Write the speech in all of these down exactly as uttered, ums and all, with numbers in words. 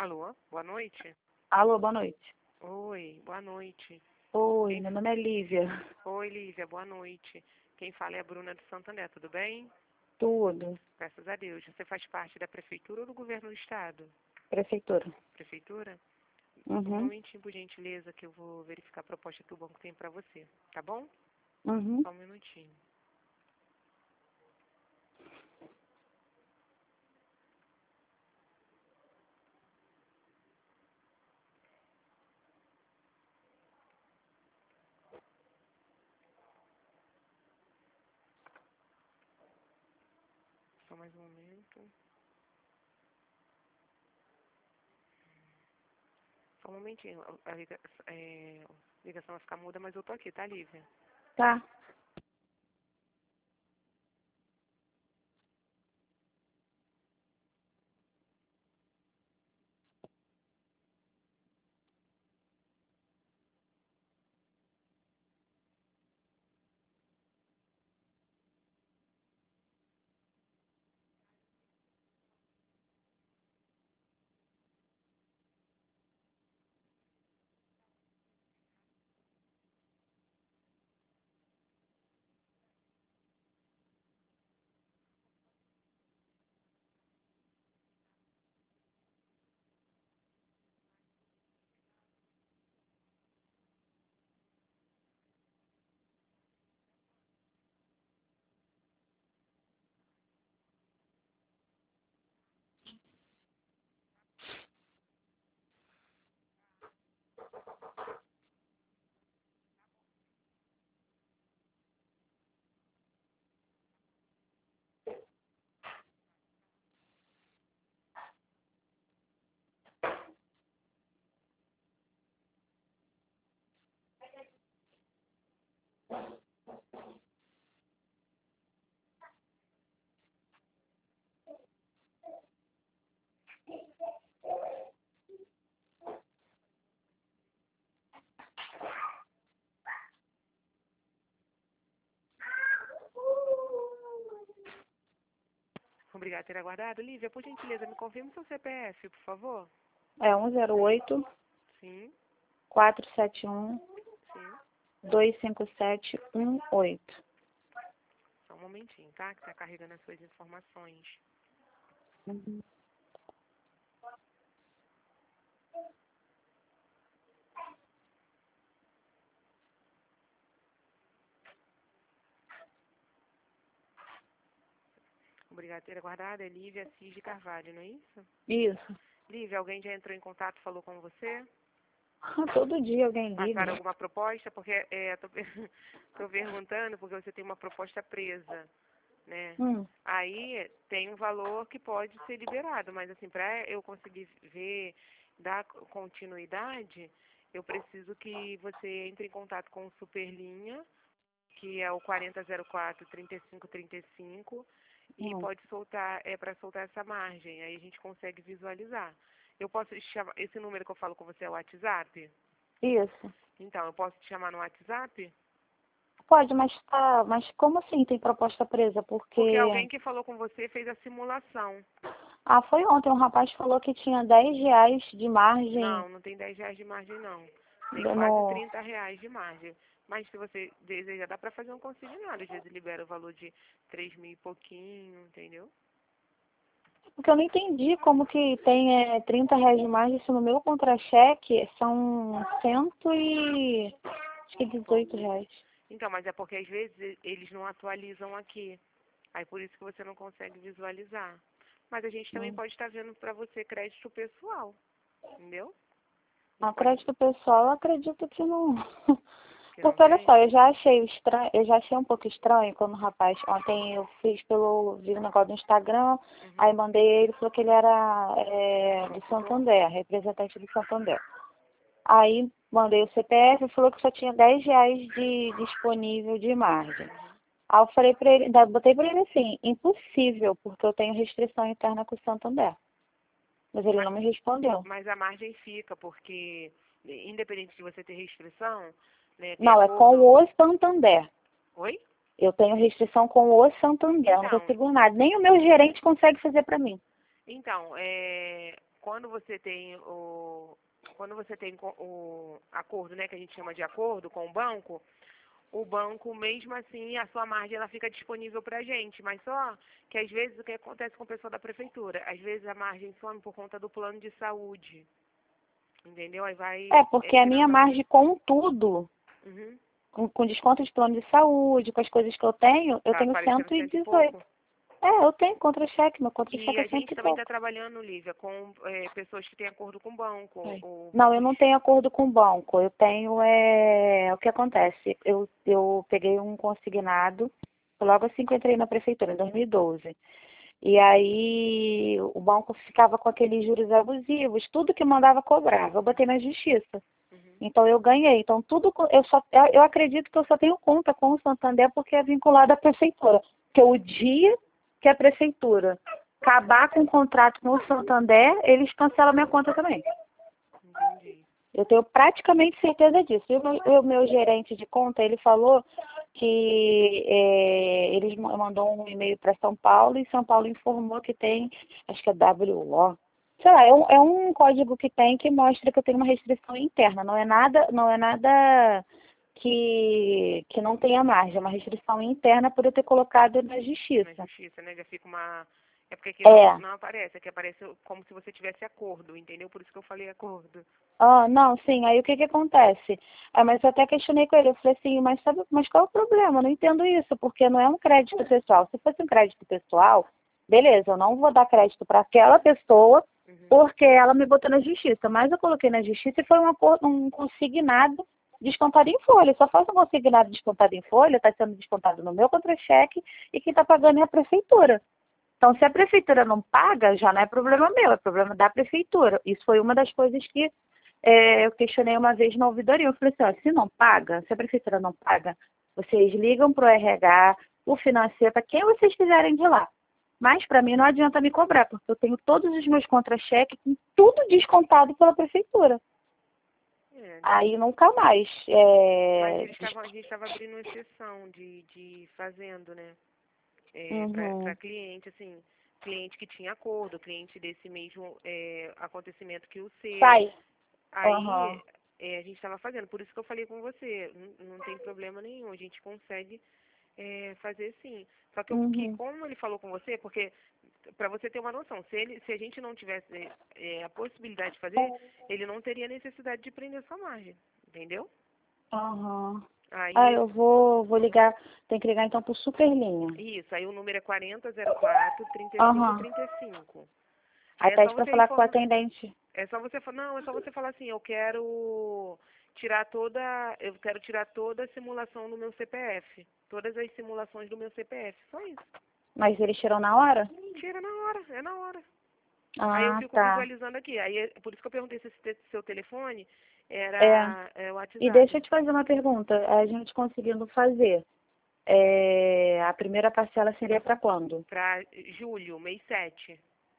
Alô, boa noite. Alô, boa noite. Oi, boa noite. Oi, Quem... meu nome é Lívia. Oi, Lívia, boa noite. Quem fala é a Bruna de Santo André, tudo bem? Tudo. Graças a Deus. Você faz parte da prefeitura ou do governo do estado? Prefeitura. Prefeitura? Um Uhum. momentinho, por gentileza, que eu vou verificar a proposta que o banco tem para você, tá bom? Uhum. Só um minutinho. Só mais um momento. Só um momentinho. A liga... é... a ligação vai ficar muda, mas eu tô aqui, tá, Lívia? Tá. Obrigada por ter aguardado. Lívia, por gentileza, me confirme seu C P F, por favor. É um zero oito, Sim, quatro sete um, sim. dois cinco sete um oito. Só um momentinho, tá? Que tá carregando as suas informações. Uhum. Obrigada por ter aguardado. É Lívia Assis de Carvalho, não é isso? Isso. Lívia, alguém já entrou em contato, falou com você? Todo dia alguém Passaram liga. alguma proposta? Porque é, tô, per- tô perguntando porque você tem uma proposta presa, né? Hum. Aí tem um valor que pode ser liberado, mas assim, para eu conseguir ver, dar continuidade, eu preciso que você entre em contato com o Superlinha, que é o quarenta zero quatro, trinta e cinco trinta e cinco, e Hum. pode soltar, é para soltar essa margem, aí a gente consegue visualizar. Eu posso te chamar, esse número que eu falo com você é o WhatsApp? Isso. Então, eu posso te chamar no WhatsApp? Pode, mas tá. Mas como assim tem proposta presa? Porque. Porque alguém que falou com você fez a simulação. Ah, foi ontem. Um rapaz falou que tinha dez reais de margem Não, não tem dez reais de margem, não. Tem quase no. trinta reais de margem. Mas se você deseja, dá para fazer um consignado. Às vezes libera o valor de três mil e pouquinho, entendeu? Porque eu não entendi como que tem é, trinta reais de margem se no meu contra-cheque são cento e acho que dezoito reais. Então, mas é porque às vezes e- eles não atualizam aqui. Aí por isso que você não consegue visualizar. Mas a gente também Hum. pode estar vendo para você crédito pessoal, entendeu? A gente A pode, crédito pessoal, eu acredito que não. que não Porque olha tem? só, eu já achei estranho, eu já achei um pouco estranho quando o rapaz, ontem eu fiz pelo, vi um negócio do Instagram, aí Uhum. mandei ele, falou que ele era é, do Consultor? Santander, representante do Santander. Aí mandei o C P F e falou que só tinha dez reais de disponível de margem. Uhum. Aí eu falei pra ele, ainda botei pra ele assim, impossível, porque eu tenho restrição interna com o Santander. Mas ele Mas, não me respondeu. mas a margem fica, porque independente de você ter restrição, né, tem Não, é com acordo. o Santander. Oi? Eu tenho restrição com o Santander, eu não Então, consigo nada. Nem o meu gerente consegue fazer pra mim. então, é, quando você tem o quando você tem co- o acordo, né, que a gente chama de acordo com o banco, o banco mesmo assim a sua margem ela fica disponível para a gente, mas só que às vezes o que acontece com o pessoal da prefeitura, às vezes a margem some por conta do plano de saúde, entendeu? Aí vai É, porque é, a minha tirando. margem com tudo, Uhum. com, com desconto de plano de saúde, com as coisas que eu tenho, eu Tá tenho aparecendo cento e cento e dezoito. pouco. É, eu tenho contra-cheque, meu E contra-cheque é a cento gente e também está pouco. trabalhando, Lívia, com é, pessoas que têm acordo com o banco, É. ou Não, eu bancos. não tenho acordo com o banco. Eu tenho, é, o que acontece? Eu, eu peguei um consignado, logo assim que eu entrei na prefeitura, em dois mil e doze. E aí o banco ficava com aqueles juros abusivos, tudo que mandava cobrava. Eu botei na justiça. Uhum. Então eu ganhei. Então tudo, co- eu só, eu eu acredito que eu só tenho conta com o Santander porque é vinculado à prefeitura. Porque o dia que a prefeitura acabar com o contrato com o Santander, eles cancelam minha conta também. Entendi. Eu tenho praticamente certeza disso. E o meu, o meu gerente de conta, ele falou que é, eles ma- mandou um e-mail para São Paulo e São Paulo informou que tem, acho que é W O. Sei lá, é um, é um código que tem que mostra que eu tenho uma restrição interna. Não é nada, não é nada que, que não tenha margem, é uma restrição interna por eu ter colocado na Na justiça. justiça, né? Já fica uma. É porque aqui não, É. não aparece, aqui aparece como se você tivesse acordo, entendeu? Por isso que eu falei acordo. Ah, não, sim, aí o que que acontece? Ah, mas eu até questionei com ele, eu falei assim, mas sabe, mas qual é o problema? Eu não entendo isso, porque não é um crédito pessoal. Se fosse um crédito pessoal, beleza, eu não vou dar crédito para aquela pessoa Uhum. porque ela me botou na justiça, mas eu coloquei na justiça e foi um, acordo, um consignado descontado em folha. Só faz um consignado descontado em folha, está sendo descontado no meu contra-cheque e quem está pagando é a prefeitura. Então, se a prefeitura não paga, já não é problema meu, é problema da prefeitura. Isso foi uma das coisas que é, eu questionei uma vez na ouvidoria. Eu falei assim, ó, se não paga, se a prefeitura não paga, vocês ligam para o R H, o financeiro, para quem vocês quiserem de lá. Mas para mim não adianta me cobrar, porque eu tenho todos os meus contra-cheques com tudo descontado pela prefeitura. É. Aí nunca mais. Mas É... eles estavam, a gente estava abrindo exceção de, de fazendo, né? É, para Uhum. cliente, assim, cliente que tinha acordo, cliente desse mesmo é, acontecimento que o seu. Sai. Uhum. Aí é, a gente estava fazendo, por isso que eu falei com você, não, não tem problema nenhum, a gente consegue é, fazer sim. Só que, eu, que Uhum. como ele falou com você, porque para você ter uma noção, se, ele, se a gente não tivesse é, a possibilidade de fazer, ele não teria necessidade de prender sua margem, entendeu? Uhum. Ah, Aí, eu vou, vou ligar, tem que ligar então pro Superlinha. isso, aí o número é quarenta zero quatro trinta e cinco Aham. trinta e cinco. Aí Aí é só pede pra você falar com o informar. atendente. É só você falar, não, é só você falar assim, eu quero tirar toda, eu quero tirar toda a simulação do meu C P F, todas as simulações do meu C P F, só isso. Mas eles tiram na hora? Tira na hora, é na hora. Aí eu Ah, fico tá. visualizando aqui, aí é por isso que eu perguntei se esse te- seu telefone É. era é, o E deixa WhatsApp, eu te fazer uma pergunta. A gente conseguindo fazer, é, a primeira parcela seria para quando? para julho, mês sete.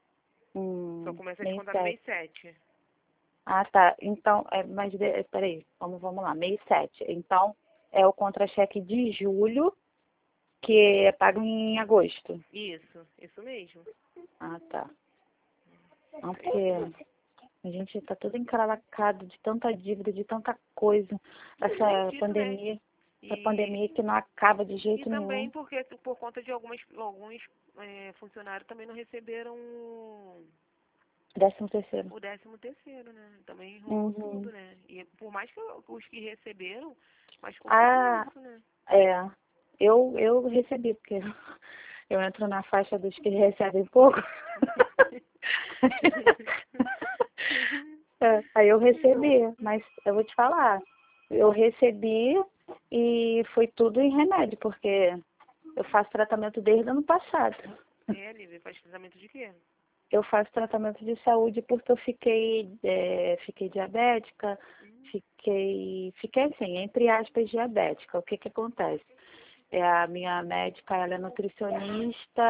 Só Hum, começa a mês descontar no mês sete. sete. Ah, tá. Então, é, mas de, peraí, vamos, vamos lá, mês sete. Então, é o contra-cheque de julho, que é pago em agosto. Isso, isso mesmo. Ah, tá. Não, porque a gente está todo encralacado de tanta dívida, de tanta coisa. Além Essa disso, né? pandemia, essa E pandemia que não acaba de E jeito também nenhum. porque por conta de algumas, alguns é, funcionários também não receberam o Décimo terceiro. o décimo terceiro, né? Também enrolou Uhum. tudo, né? E por mais que os que receberam, mas ficou tudo Ah, nisso, né? é. Eu, eu recebi, porque eu entro na faixa dos que recebem pouco. É, aí eu recebi, mas eu vou te falar, eu recebi e foi tudo em remédio, porque eu faço tratamento desde o ano passado. É, Lívia, faz tratamento de quê? Eu faço tratamento de saúde porque eu fiquei, é, fiquei diabética, Hum, fiquei, fiquei assim, entre aspas, diabética. O que que acontece? É, a minha médica, ela é nutricionista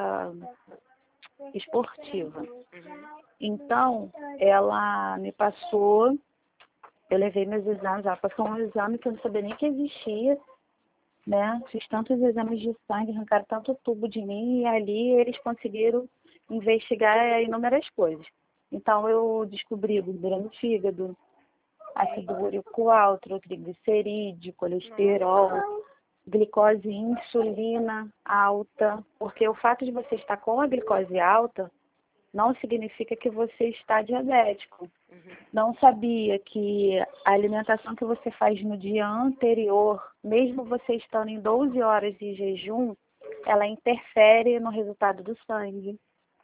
esportiva. Uhum. Então, ela me passou, eu levei meus exames, ela passou um exame que eu não sabia nem que existia, né? Fiz tantos exames de sangue, arrancaram tanto tubo de mim e ali eles conseguiram investigar inúmeras coisas. Então, eu descobri gordura no fígado, ácido úrico alto, triglicerídeo, colesterol, glicose e insulina alta. Porque o fato de você estar com a glicose alta não significa que você está diabético. Uhum. Não sabia que a alimentação que você faz no dia anterior, mesmo você estando em doze horas de jejum, ela interfere no resultado do sangue.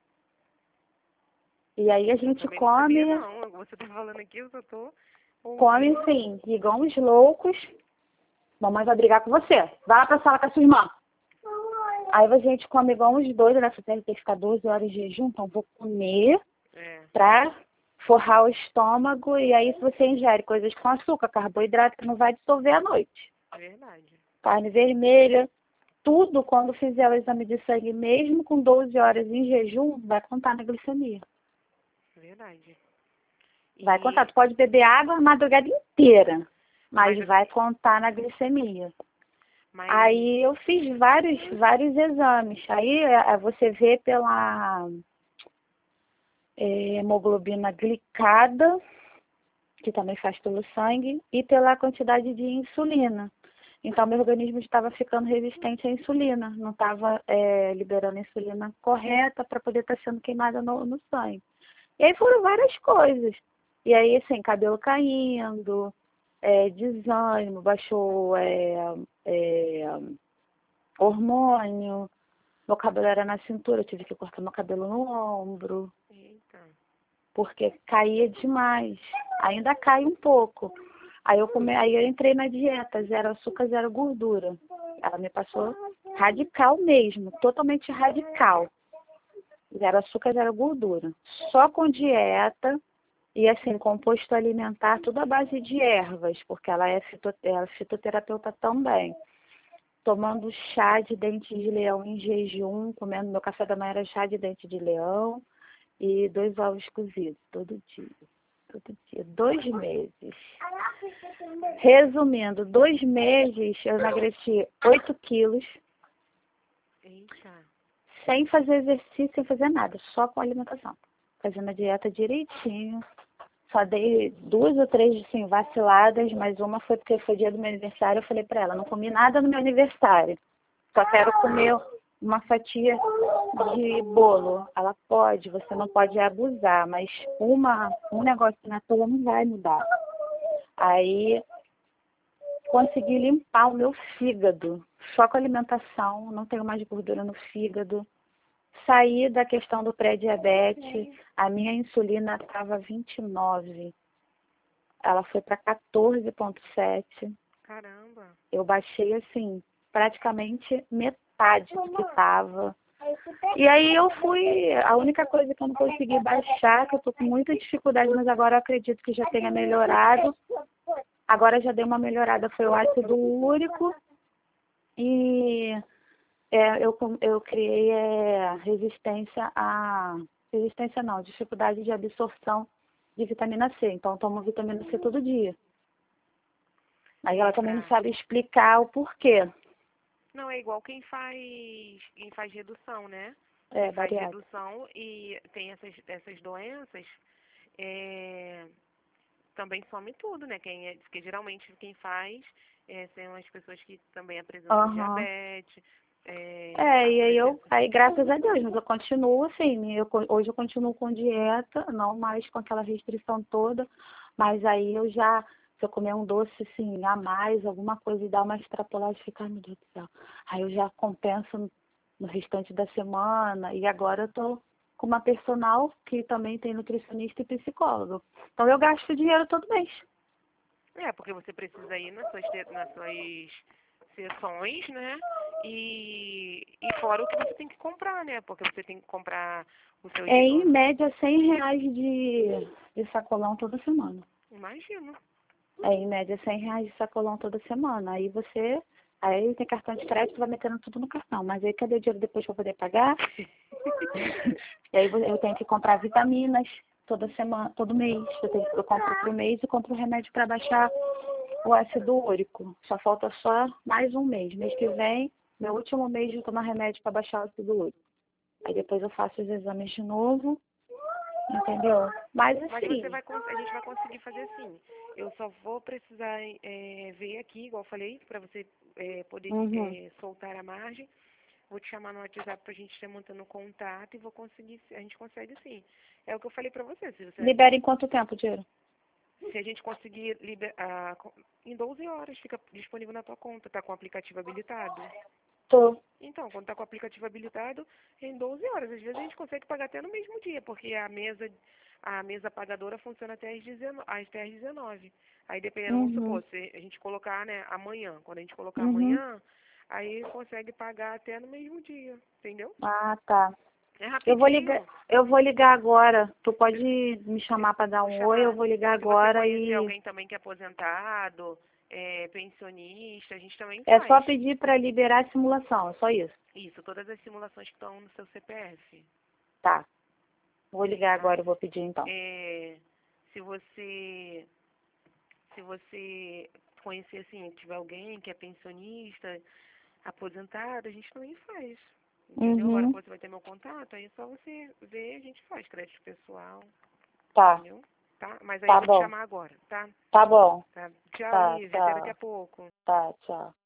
E aí a gente Também não come, sabia, não. Você tá falando aqui, eu só tô come ouvindo. sim, igual uns loucos. Mamãe vai brigar com você. Vai lá pra sala com a sua irmã. Aí a gente come igual uns doidos, né? Você tem que ficar doze horas de jejum, então vou comer É, pra forrar o estômago. E aí se você ingere coisas com açúcar, carboidrato, que não vai dissolver à noite. verdade. Carne vermelha, tudo quando fizer o exame de sangue, mesmo com doze horas em jejum, vai contar na glicemia. Verdade. Vai E- contar. Tu pode beber água a madrugada inteira, mas, Mas, vai assim, contar na glicemia. mas Aí eu fiz vários, vários exames. Aí é, você vê pela é, hemoglobina glicada, que também faz pelo sangue, e pela quantidade de insulina. Então, meu organismo estava ficando resistente à insulina, não estava é, liberando a insulina correta para poder estar sendo queimada no, no sangue. E aí foram várias coisas. E aí, assim, cabelo caindo, é, desânimo, baixou é, é, hormônio, meu cabelo era na cintura, eu tive que cortar meu cabelo no ombro, eita. porque caía demais. Ainda cai um pouco. Aí eu, come... aí eu entrei na dieta, zero açúcar, zero gordura. Ela me passou radical mesmo, totalmente radical. Zero açúcar, zero gordura. Só com dieta e assim, composto alimentar, tudo à base de ervas, porque ela é, fito... ela é fitoterapeuta também. Tomando chá de dente de leão em jejum, comendo meu café da manhã era chá de dente de leão e dois ovos cozidos, todo dia. Todo dia. Dois meses. Resumindo, dois meses eu emagreci oito quilos, Eita. sem fazer exercício, sem fazer nada, só com alimentação. Fazendo a dieta direitinho. Só dei duas ou três assim, vaciladas, mas uma foi porque foi dia do meu aniversário. Eu falei pra ela, não comi nada no meu aniversário. Só quero comer uma fatia de bolo. Ela pode, você não pode abusar, mas uma, um negócio na tua não vai mudar. Aí consegui limpar o meu fígado. Só com alimentação, não tenho mais gordura no fígado. Saí da questão do pré-diabetes, a minha insulina estava vinte e nove, ela foi para quatorze vírgula sete. Caramba. Eu baixei assim, praticamente metade do que estava. E aí eu fui, a única coisa que eu não consegui baixar, que eu tô com muita dificuldade, mas agora eu acredito que já tenha melhorado. Agora já deu uma melhorada, foi o ácido úrico e é, eu, eu criei é, resistência a... Resistência não, dificuldade de absorção de vitamina C. Então eu tomo vitamina C todo dia. Aí ela também não Tá. sabe explicar o porquê. Não, é igual quem faz, quem faz redução, né? É, Quem faz bariátrica. redução e tem essas, essas doenças, é, também some tudo, né? Quem é, porque geralmente quem faz é, são as pessoas que também apresentam Aham. diabetes, é, É, e aí eu, apresentam... aí graças a Deus, mas eu continuo assim, eu, co- hoje eu continuo com dieta, não mais com aquela restrição toda, mas aí eu já, se eu comer um doce assim, a mais, alguma coisa e dar uma extrapolada, ficar, meu Deus do céu, aí eu já compenso no, no restante da semana, e agora eu tô com uma personal que também tem nutricionista e psicólogo. Então eu gasto dinheiro todo mês. É, porque você precisa ir nas suas, te- nas suas sessões, né? E, e fora o que você tem que comprar, né? Porque você tem que comprar o seu... É ge- em o- média cem reais de, de sacolão toda semana. Imagino. É, em média, cem reais de sacolão toda semana. Aí você, aí tem cartão de crédito, vai metendo tudo no cartão. Mas aí cadê o dinheiro depois para poder pagar? E aí eu tenho que comprar vitaminas toda semana, todo mês. Eu, tenho, eu compro pro mês e compro remédio para baixar o ácido úrico. Só falta só mais um mês. Mês que vem, meu último mês de tomar remédio para baixar o ácido úrico. Aí depois eu faço os exames de novo Entendeu? Mas Mas assim, você vai, cons- a gente vai conseguir fazer assim. Eu só vou precisar é, ver aqui, igual eu falei, para você é, poder uhum. é, soltar a margem. Vou te chamar no WhatsApp pra gente estar mantendo contato e vou conseguir, a gente consegue sim. É o que eu falei pra você, se você, Libera em quanto tempo o dinheiro? se a gente conseguir liberar, em doze horas fica disponível na tua conta, tá com o aplicativo habilitado? Tô. Então, quando tá com o aplicativo habilitado, em doze horas. Às vezes a gente consegue pagar até no mesmo dia, porque a mesa, a mesa pagadora funciona até às dezenove. Até às dezenove. Aí dependendo, vamos Uhum. supor, se a gente colocar, né, amanhã, quando a gente colocar Uhum. amanhã, aí consegue pagar até no mesmo dia, entendeu? Ah, tá. É Eu vou ligar, rapidinho. eu vou ligar agora. Tu pode Se- me chamar para dar Vou um oi, eu chamar. vou ligar Se você agora conhecer e alguém também que é aposentado, é, pensionista, a gente também é só faz. pedir para liberar a simulação, é só isso. Isso, todas as simulações que estão no seu C P F, Tá. Vou ligar tá? agora, eu vou pedir então. É, se você se você conhecer assim, tiver alguém que é pensionista, aposentado, a gente também faz. Entendeu? Agora que Uhum. você vai ter meu contato, aí é só você ver e a gente faz crédito pessoal, Tá. entendeu? Tá? Mas aí eu Tá vou te bom. chamar agora, tá? Tá bom. Tá. Tchau, Tá, Lívia. Até daqui a tchau. pouco. Tá, tchau.